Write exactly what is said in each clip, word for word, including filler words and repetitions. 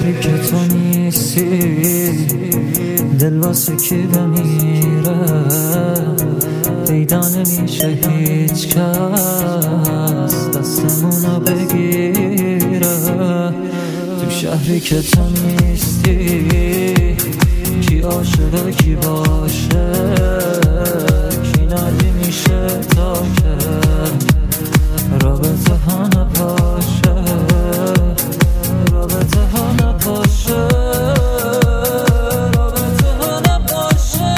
شهری که تو نیستی دل واسه کی بمیره، پیدا نمیشه هیچ کس دستمونو بگیره. تو شهری که تو نیستی کی عاشقه کی باشه، کی نادی میشه تا که رابطه ها نپاشه، رابطه ها نپاشه، رابطه ها نپاشه.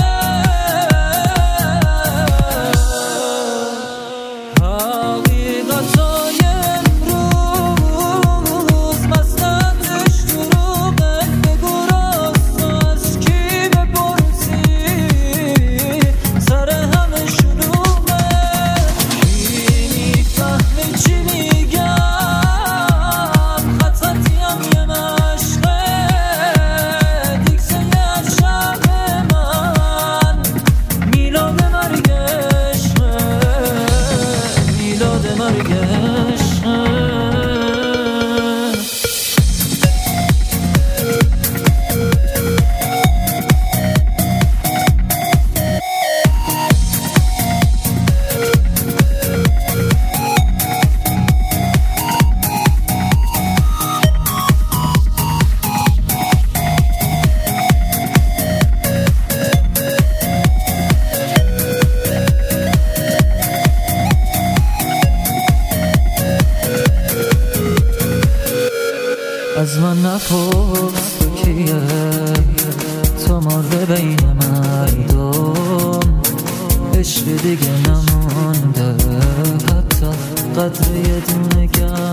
حقیقتای امروز مستندش دروغه، بگو راست از کی بپرسی سر همه شلوغه. کی میفهمه چی میگم، خطتیم یه مشقه، دیکسه یه شب من میلاد مرگ عشقه، میلاد مرگ عشقه. از من نپرس تو کیه، تو مرده بین مردم، عشق دیگه نمونده، حتی قدر یه دونه گرد